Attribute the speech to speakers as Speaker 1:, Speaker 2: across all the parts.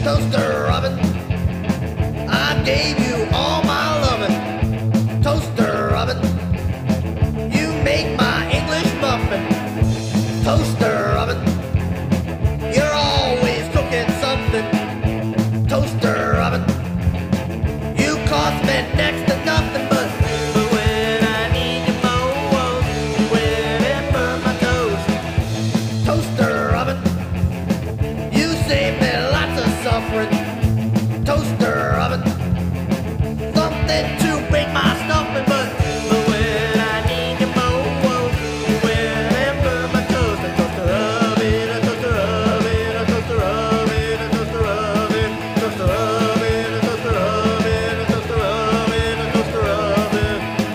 Speaker 1: toaster oven. I gave you all my loving, toaster oven. You make my English muffin, toaster oven. You're always cooking something, toaster oven. You cost me next to nothing, but when I need you most, you went and burned my toast, toaster oven. You saved me lots of suffering, toaster oven. Something to break my stuffing, but when I need you most, you went and burned my toast, a toaster oven, a toaster oven, a toaster oven, a toaster oven, toaster oven, a toaster oven, a toaster oven, a toaster oven.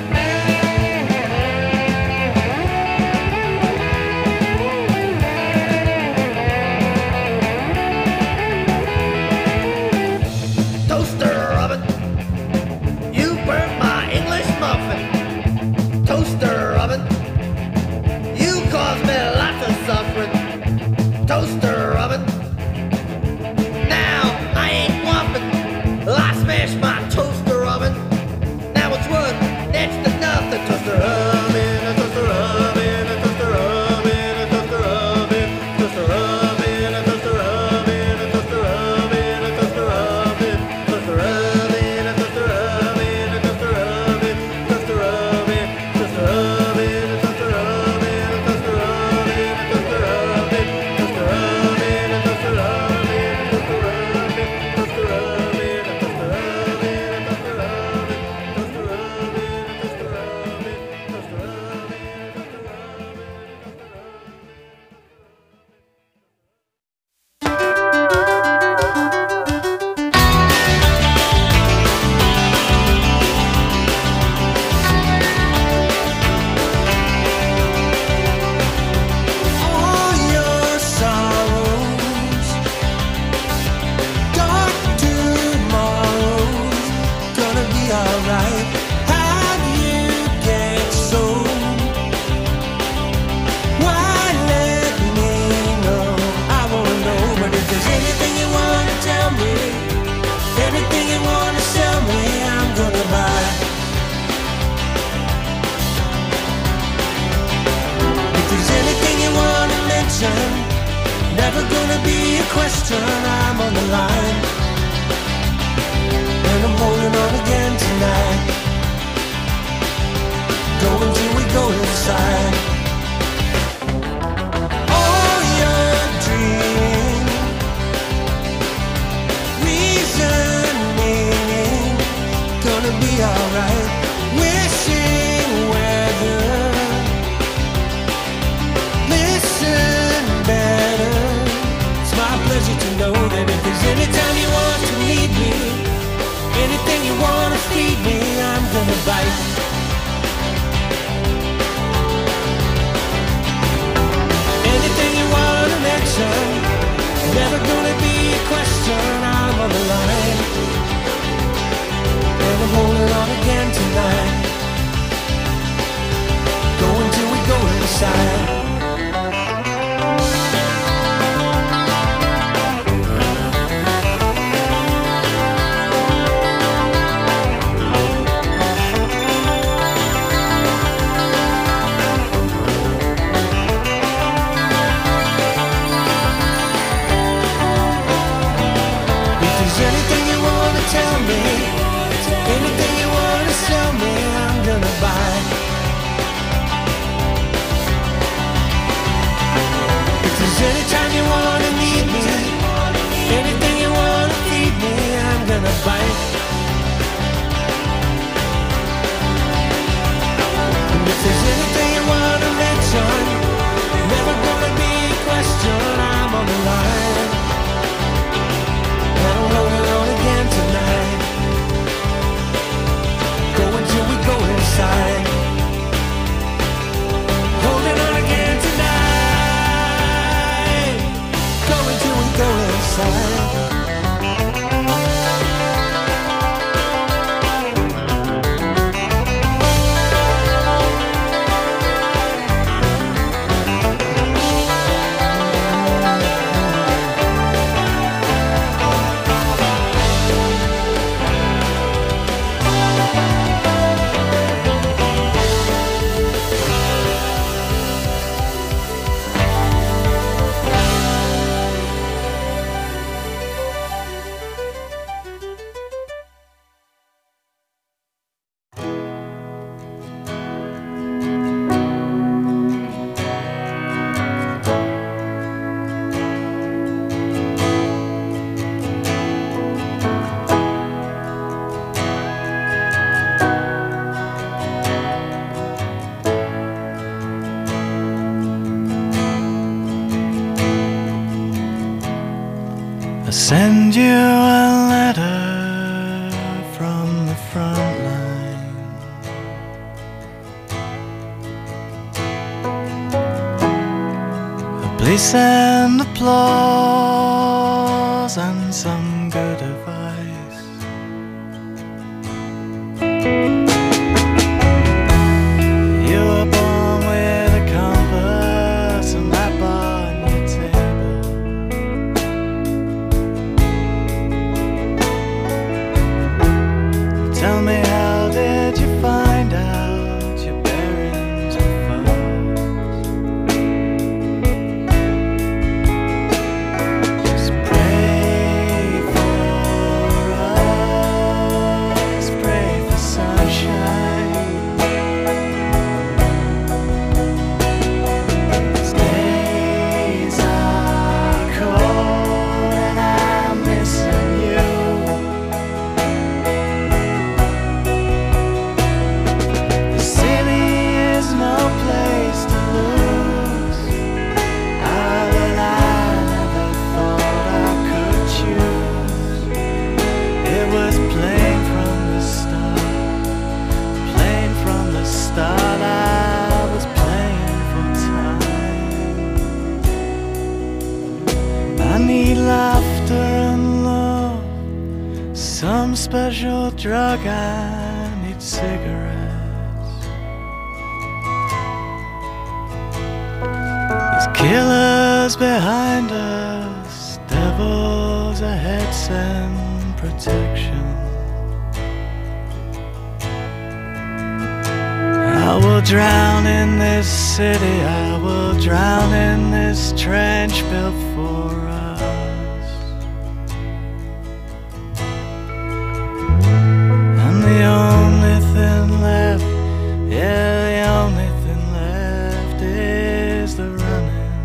Speaker 1: Toaster oven, you burnt my English muffin, toaster oven. You caused me lots of suffering, toaster oven. Now I ain't bluffing, I smashed my toaster oven. Now it's worth next to nothing, toaster oven, a toaster oven, a toaster oven, a toaster oven, toaster oven, a toaster oven, a toaster oven, a toaster oven, toaster oven, a toaster oven, a toaster oven, toaster oven, toaster oven, a toaster oven, a toaster oven, a toaster oven, toaster oven, a toaster oven, a toaster oven, toaster oven, a toaster oven, a toaster oven, toaster oven, a toaster oven, toaster
Speaker 2: All your sorrows, dark tomorrows, gonna be alright. How do you get so? Why let me know? I wanna know. But if there's anything you wanna tell me, anything you wanna sell me, I'm gonna buy. If there's anything you wanna mention, never gonna be a question. I'm on the line, and I'm holding on again tonight. Go until we go inside. All your dreaming, reasoning, gonna be alright. Wishing weather, listen better. It's my pleasure to know that if there's any time you want to need me, anything you want to feed me, I'm gonna bite.
Speaker 3: send you a letter from the front line. Please send applause and some good advice. You were born with a compass and that bar on your table. Tell me, how did you find out your bearings were false? Just pray for us, pray for sunshine. These days are cold and I'm missing you. The city is no place to lose. But I never thought I could choose. It was plain from the start, plain from the start. I was playing for time. I need laughter and love, some special drug. I need cigarettes. There's killers behind us, devils ahead, send protection. I will drown in this city, I will drown in this trench built for us. And the only thing left, yeah, the only thing left is the running.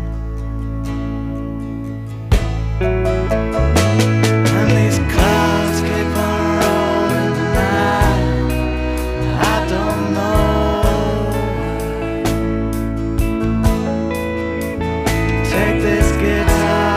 Speaker 3: And these clouds keep on rolling tonight. I don't know why. Take this guitar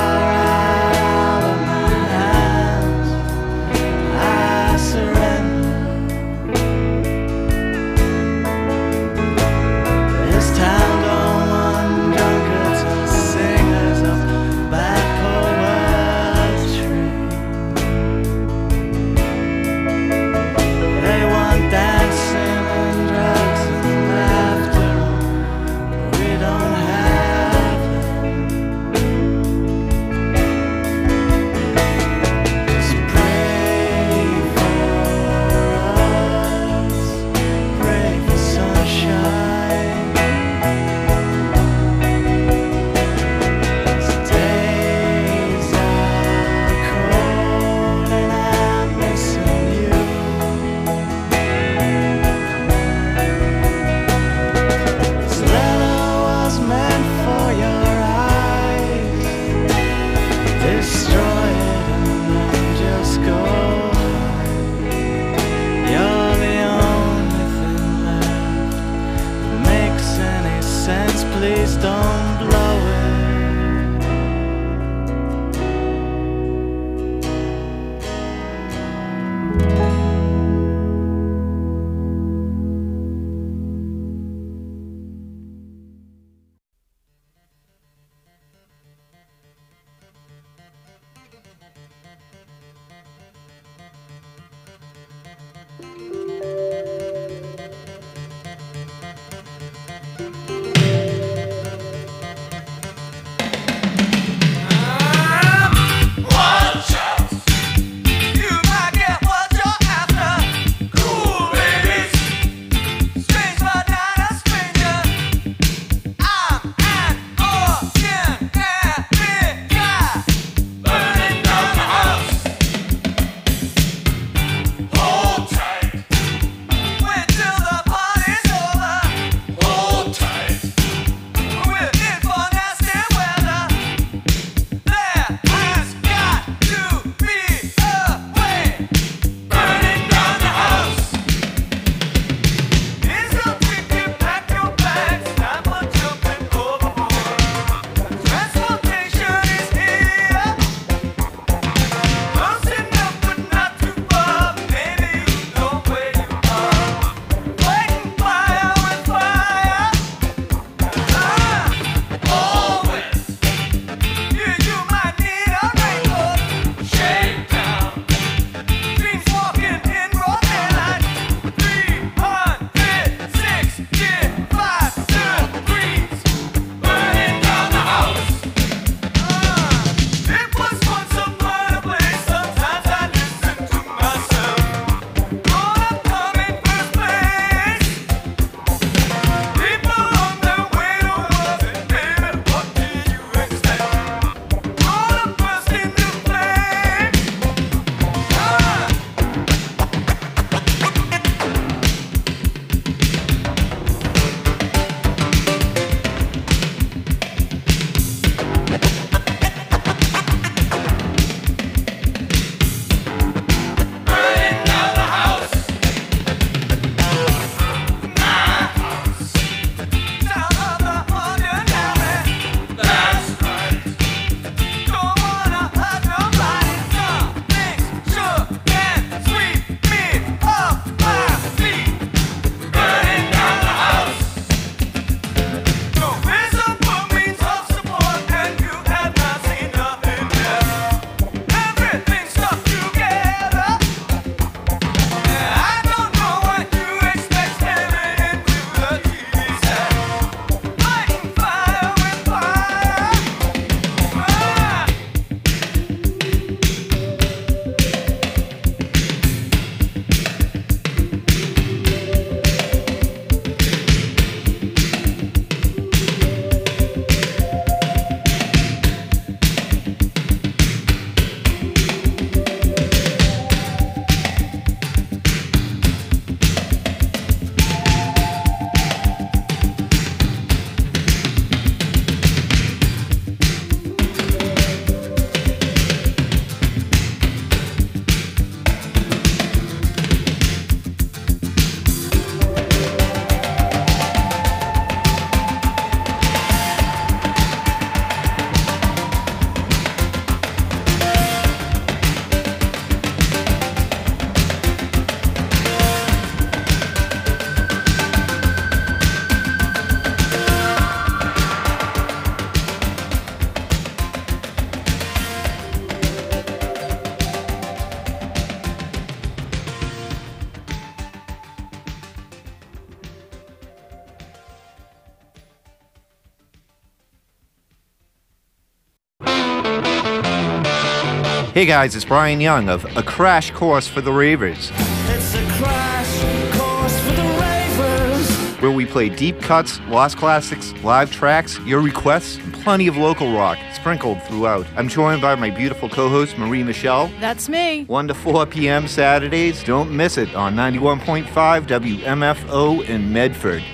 Speaker 4: Hey guys, it's Brian Young of A Crash Course for the Ravers,
Speaker 2: It's a crash course for the ravers.
Speaker 4: where we play deep cuts, lost classics, live tracks, your requests, and plenty of local rock sprinkled throughout. I'm joined by my beautiful co-host Marie Michelle.
Speaker 5: That's me.
Speaker 4: 1 to 4 p.m. Saturdays. Don't miss it on 91.5 WMFO in Medford.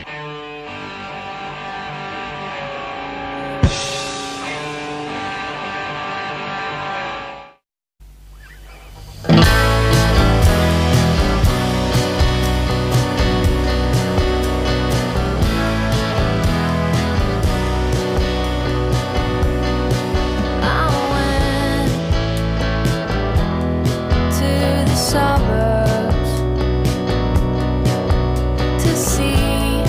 Speaker 6: Suburbs to see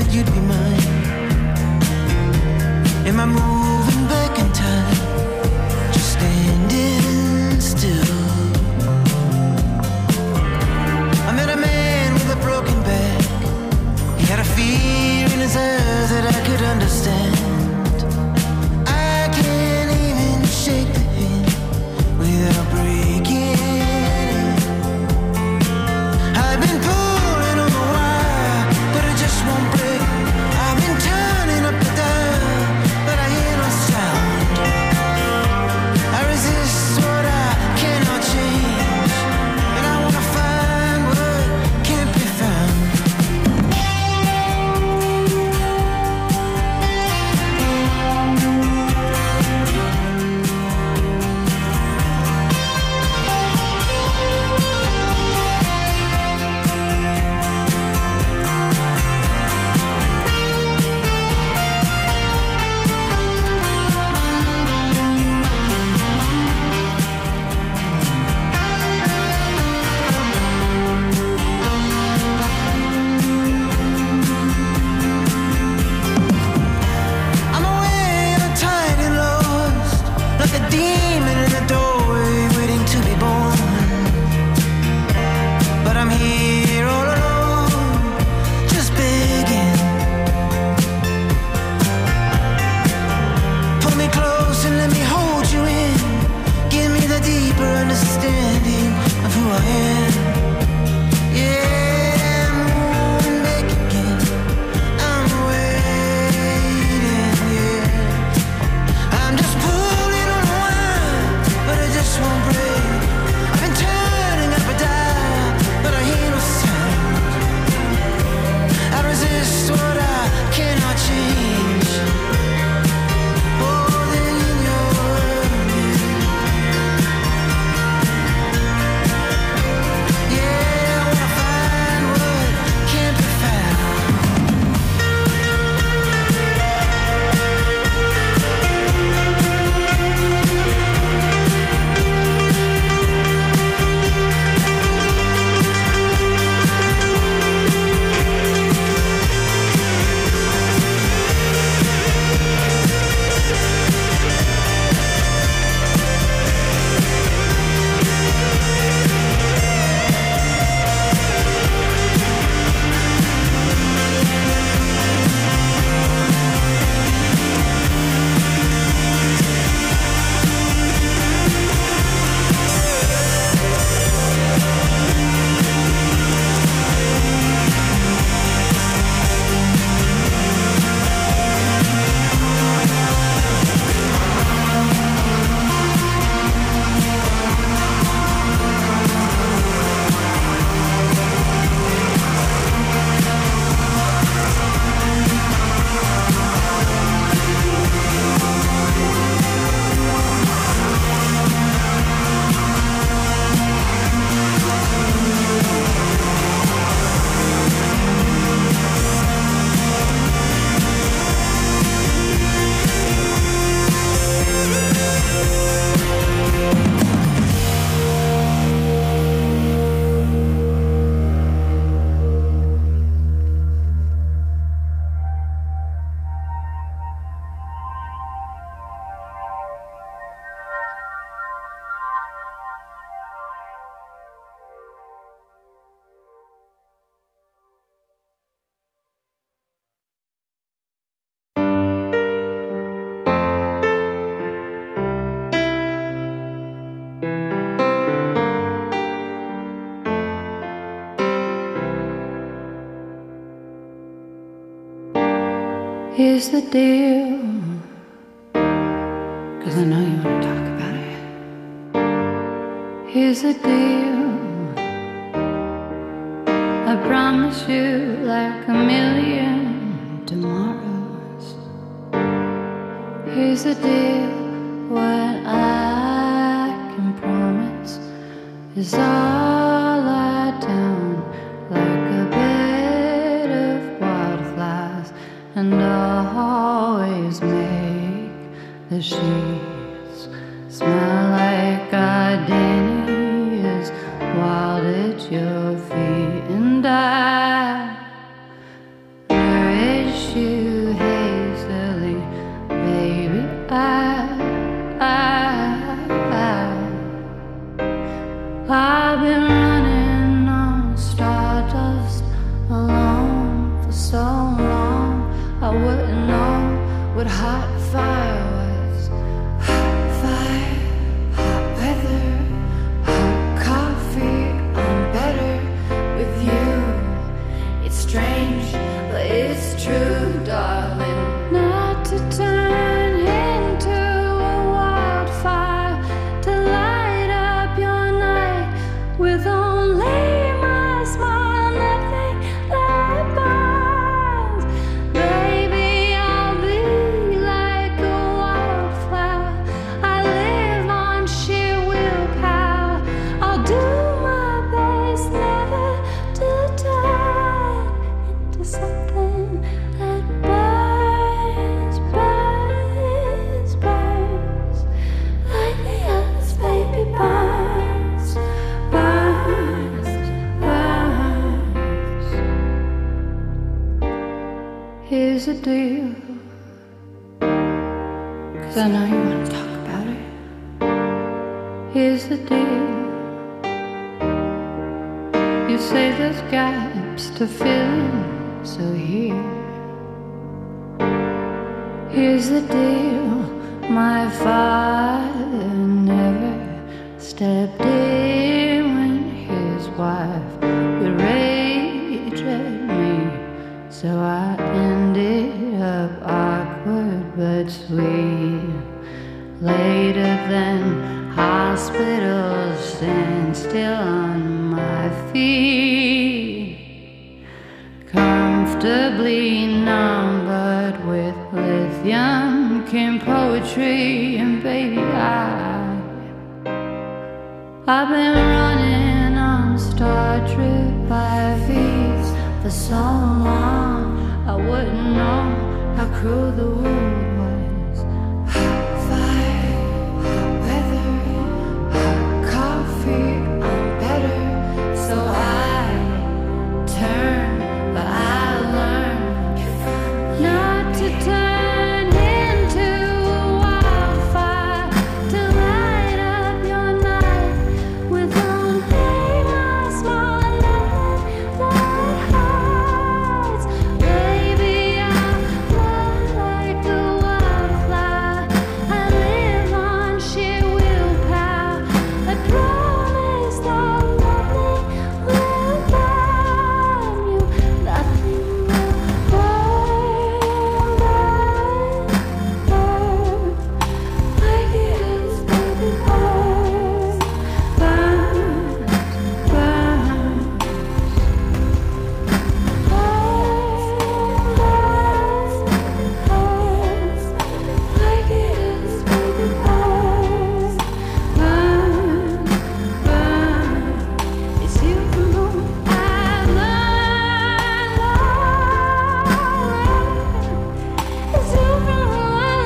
Speaker 2: that you'd be mine. Am I moving back in time? Just standing still. I met a man with a broken back. He had a fear in his eyes that I could understand. I can't even shake the hand without breaking it. I've been pulling on the wire, but it just won't break. I've been turning up the dial, but I hear no sound. I resist what I cannot change, and I wanna find what can't be found. I'm away and I'm tired and lost, like a demon in the doorway waiting to be born. But I'm here all alone, just begging. Pull me close and let me hold you in. Give me the deeper understanding of who I am. Yeah, I'm moving back again. I'm waiting, yeah. I'm just pulling on a wire, but it just won't break. I've been turning up a dial, but I hear no sound. I resist what I cannot change. Holding in your world, yeah. I wanna find what can't be found.
Speaker 5: Here's the deal, 'cause I know you want to talk about it. Here's the deal, I promise you like a million tomorrows. Here's the deal, what I can promise is I'll lie down like a bed of wildflowers, and I'll always make the sheets smell like gardenias wild at your feet. And I narrate kiss you hazily, baby. I've been running on stardust alone for so long. I wouldn't know what hot fire was. Hot fire, hot weather, hot coffee. I'm better with you. It's strange, but it's true, darling. Not to turn into a wildfire, to light up your night with only my smile, nothing that burns. Baby, I'll be like a wildflower. I live on sheer willpower. I'll do my best never to turn into something that burns, burns, burns. Like the others, baby, burns, burns, burns. Here's the deal, 'cause I know you want to talk about it. Here's the deal. You say there's gaps to fill in, so here's the deal. My father never stepped in when his wife would rage at me, so I ended up awkward but sweet. Later than hospitals, stand still on my feet, comfortably numbered with lithium came poetry, and baby, I've been running on Star Trek by V's for so long. I wouldn't know how cruel the world was. Hot fire, hot weather, hot coffee. I'm better, so I turn, but I learn not to turn into a wildfire, to light up your night with only my smile, nothing that hurts. Baby, I'm not like a wildflower. I live on sheer willpower. I promise that nothing will burn you, nothing will burn, burn, like it is, baby, burn, burn, burn. Like it is, baby, burn, burn, burn. It's you from whom I've learned. It's you from whom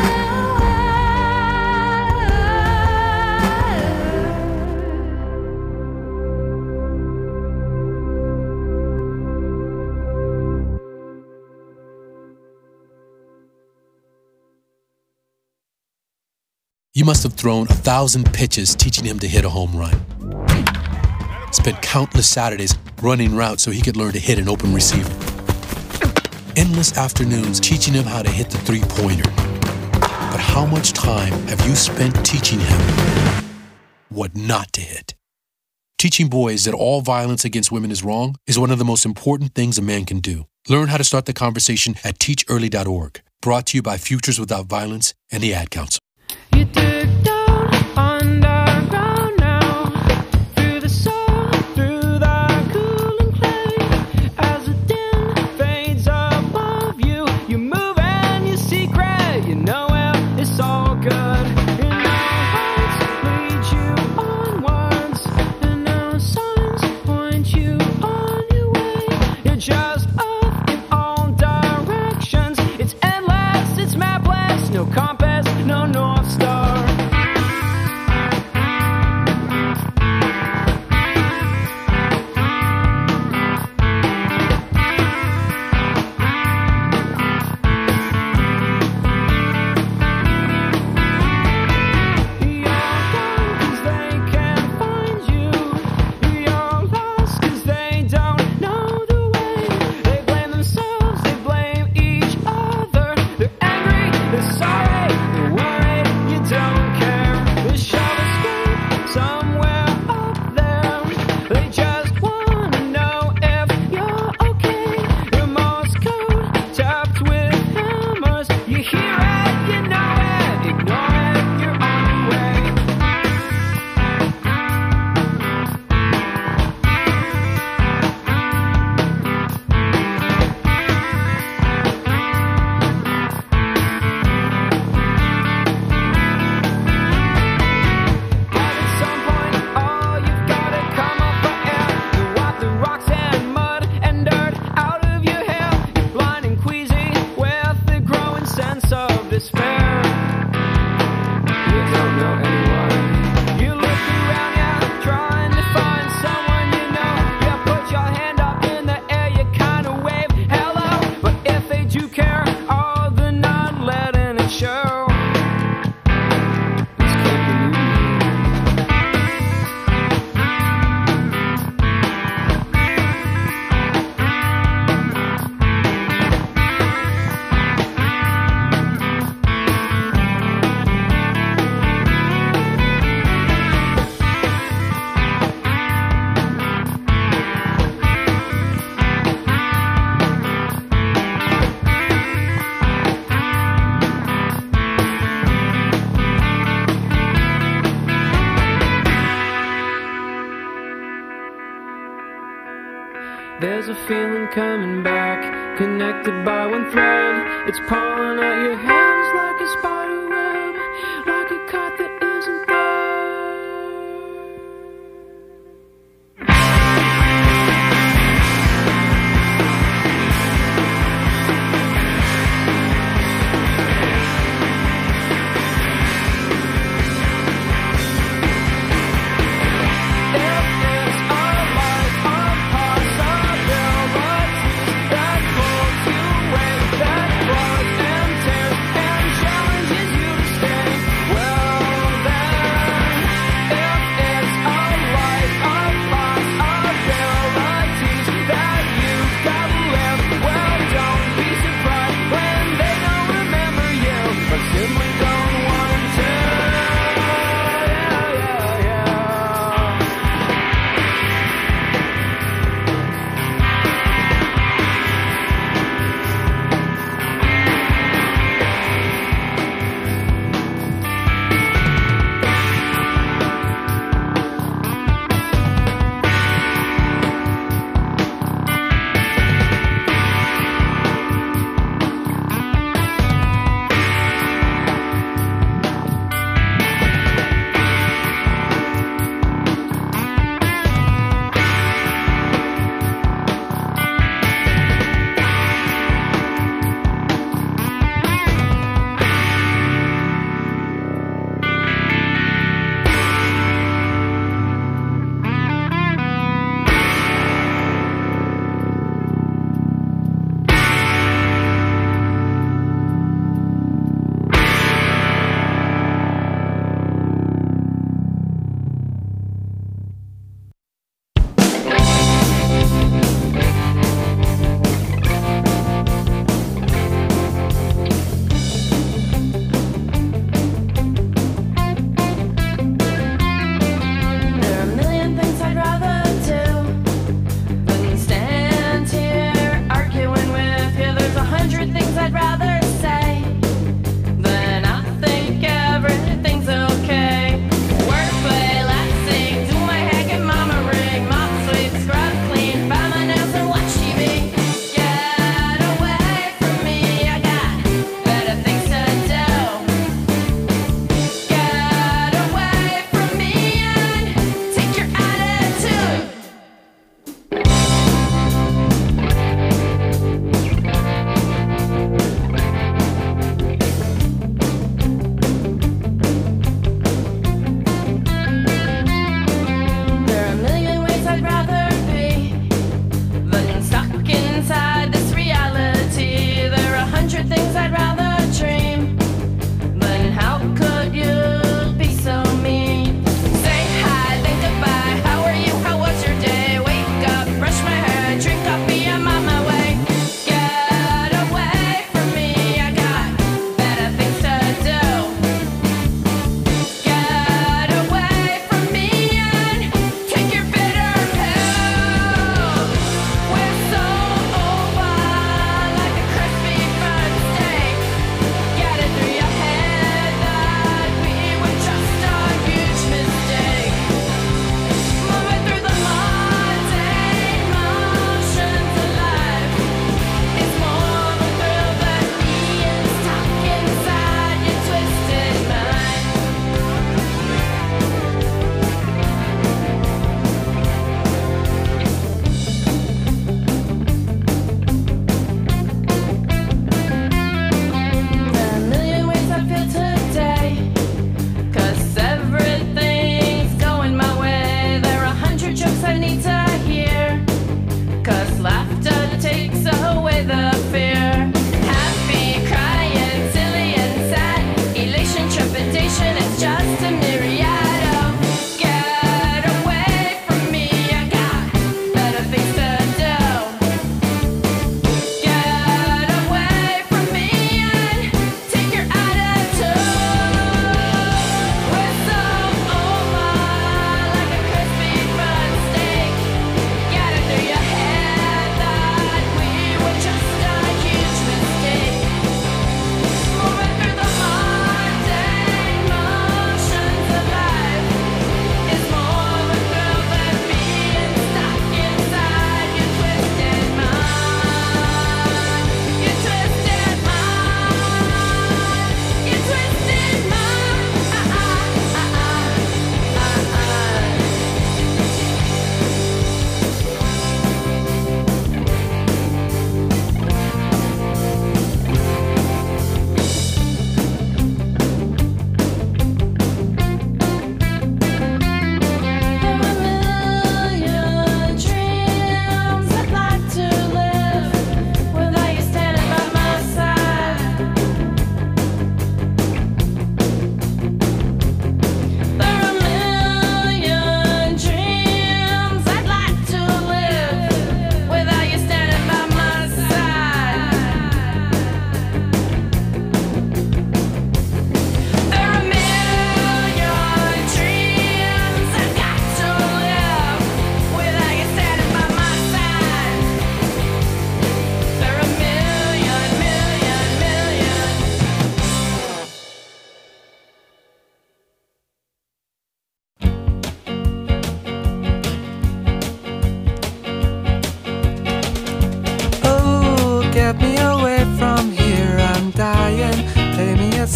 Speaker 7: You must have thrown 1,000 pitches teaching him to hit a home run. Spent countless Saturdays running routes so he could learn to hit an open receiver. Endless afternoons teaching him how to hit the three-pointer. But how much time have you spent teaching him what not to hit? Teaching boys that all violence against women is wrong is one of the most important things a man can do. Learn how to start the conversation at teachearly.org. Brought to you by Futures Without Violence and the Ad Council.
Speaker 8: You dig down underground now, through the soul, through the cooling clay. As the dim fades above you, you move and you secret. You know it's all good. And our hearts lead you onwards, and our signs point you on your way. You're just up in all directions. It's endless, it's mapless, no compass, no feeling coming back, connected by one thread. It's pulling at your hands like a spider web, like a kite that isn't there.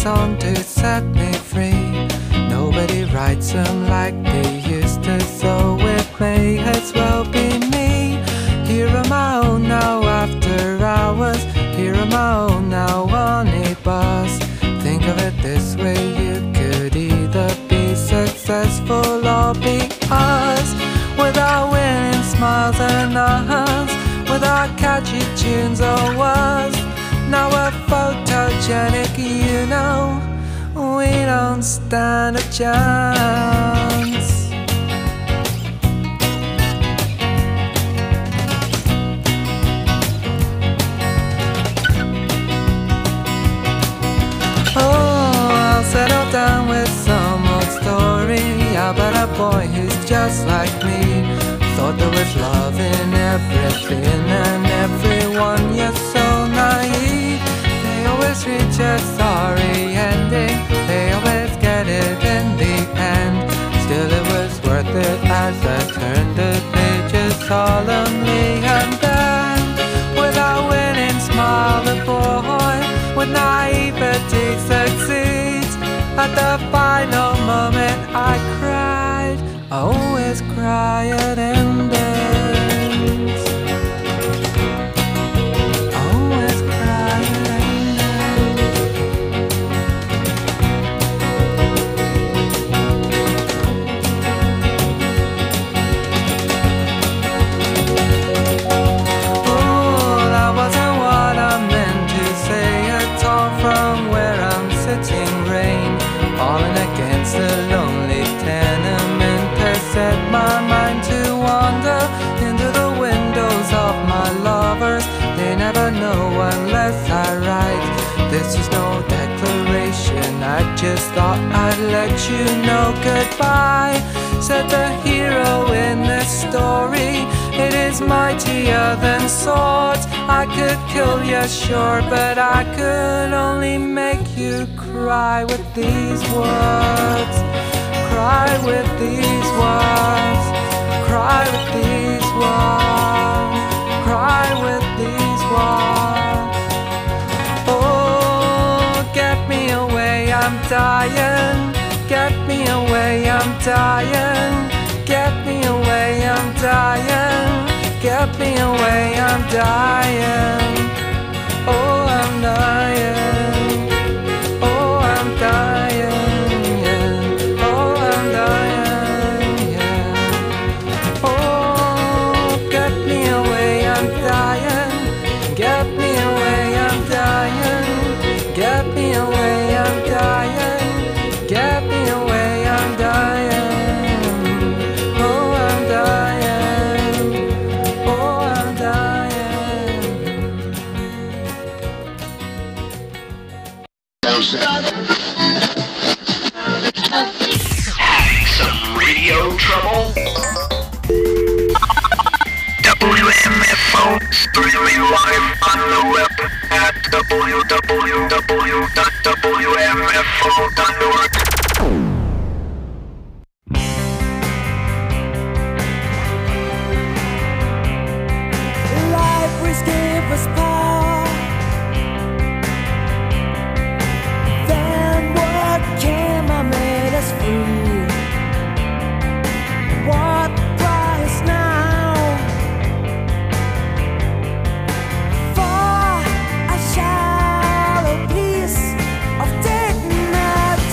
Speaker 2: song to set me free. Nobody writes them like they used to, so it may as well be me. Here on my own now after hours, here on my own now on a bus. Think of it this way, you could either be successful or be us. Without winning smiles and hugs, without catchy tunes or words. Now we're photogenic, you know, we don't stand a chance. Settle down with some old story about a boy who's just like me. Thought there was love in everything and everyone, you're so naive. They always reach a sorry ending, they always get it in the end. Still it was worth it as I turned the pages solemnly. And then, without winning, smile the boy with naivety succeeds. At the final moment I cried, I always cry at endings. I always cry at endings. Oh, that wasn't what I meant to say at all. From where I'm sitting, rain falling against the lonely tenement has set my mind to wander into the windows of my lovers. They never know unless I write. This is no declaration, I just thought I'd let you know goodbye. Said the hero in this story, it is mightier than swords. I could kill you, sure, but I could only make you cry with these words. Cry with these words. Cry with these words. Cry with these words. Oh, get me away, I'm dying. Get me away, I'm dying. Get me away, I'm dying. Get me away, I'm dying. Oh, I'm dying. Oh, I'm dying, yeah. Oh, I'm dying, yeah. Oh, get me away, I'm dying. Get me away, I'm dying. Get me away, I'm dying. Get me away, I'm dying. Oh, I'm dying. Oh, I'm dying.
Speaker 9: Having some radio trouble? WMFO streaming live on the web at www.wmfo.org.
Speaker 2: Life will give us power. Then what came and made us free? What price now for a shallow piece of dignity?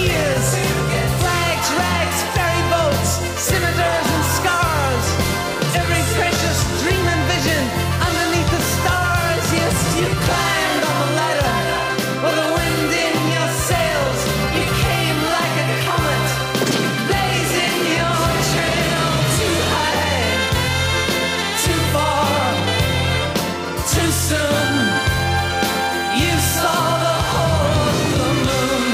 Speaker 2: tears. Flags, rags, ferry boats, scimitars and scars. Every precious dream and vision underneath the stars. Yes, you climbed on the ladder with the wind in your sails. You came like a comet, blazing your trail. Too high, too far, too soon. You saw the whole of the moon.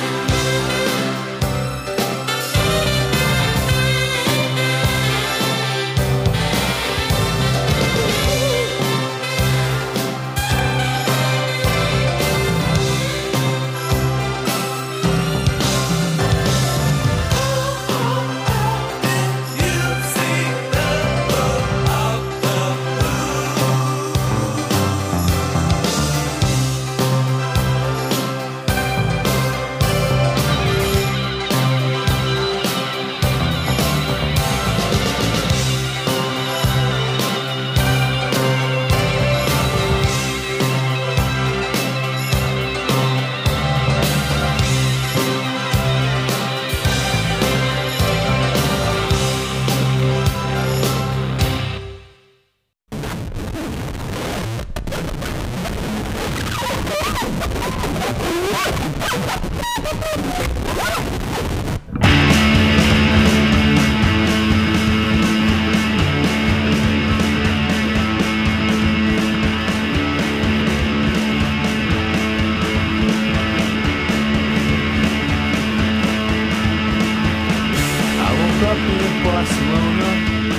Speaker 10: Barcelona,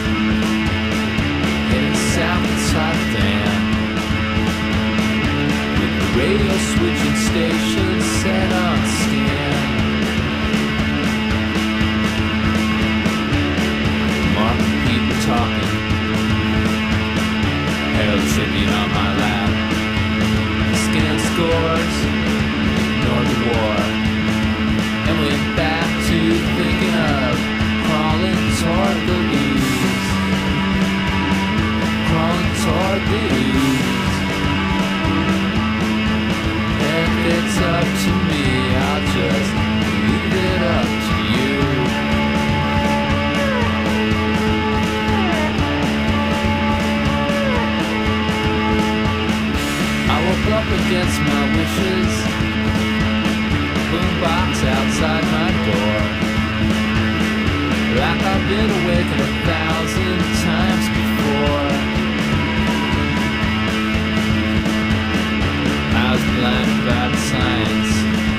Speaker 10: heading south inside Dan, with the radio switching station set on scan. Marking people talking, Harold Tribune on my lap. Scan scores, ignore the war, and went back to thinking of crawling toward the ooze, crawling toward the ooze. If it's up to me, I'll just leave it up to you. I woke up against my wishes, boombox outside my door. Like I've been awakened 1,000 times before. I was blind about science,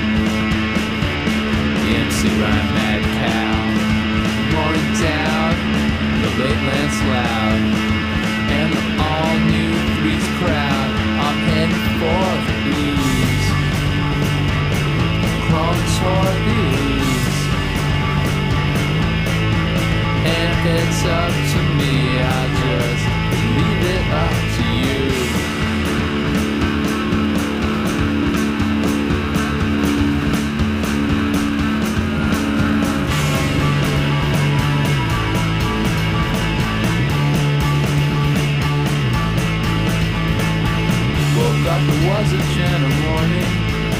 Speaker 10: the MC rhyme mad cow, morning down, the late Lance Loud, and the all-new Threes crowd. I'm heading for the ooze, crawling toward the ooze. And if it's up to me, I'll just leave it up to you. Woke up, it was a gentle morning,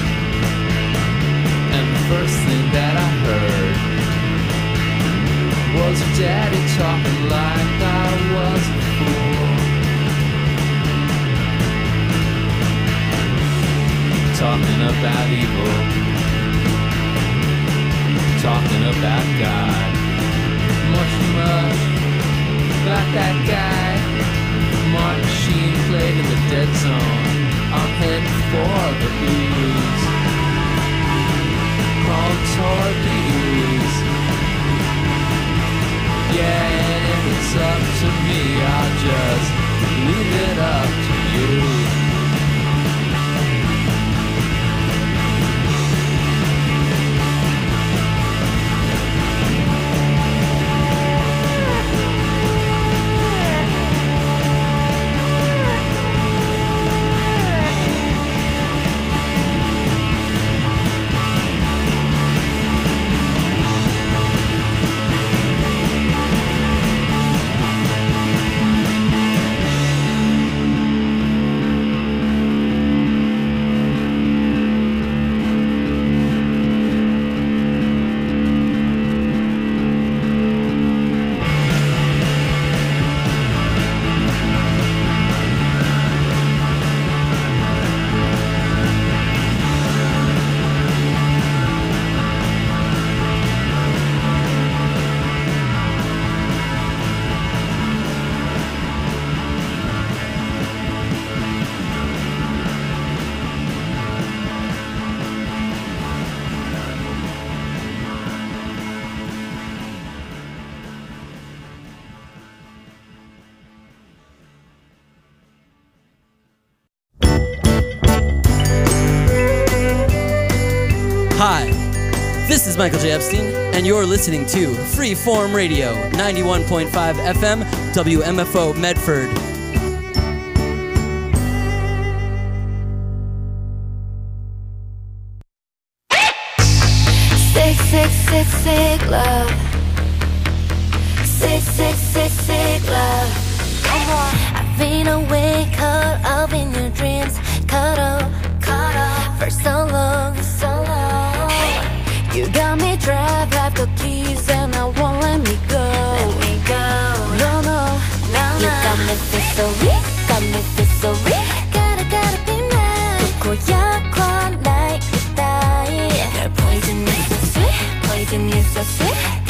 Speaker 10: and the first thing that I heard was Daddy talking like I was a fool, talking about evil, talking about God, much about that guy. Martin Sheen played in the dead zone. I'm heading for the ooze, crawling toward the ooze. Yeah, and if it's up to me, I'll just leave it up to you.
Speaker 11: Hi, this is Michael J. Epstein, and you're listening to Freeform Radio, 91.5 FM, WMFO Medford.
Speaker 6: Sick love. Sick love. Come on. I've been awake, caught up in your dreams, caught up for so long. You got me trapped, have the keys, and I won't let me go. No. You got me feel so weak, gotta be mine. 고약한 나의 따위. Your poison is so sweet, poison is so sweet.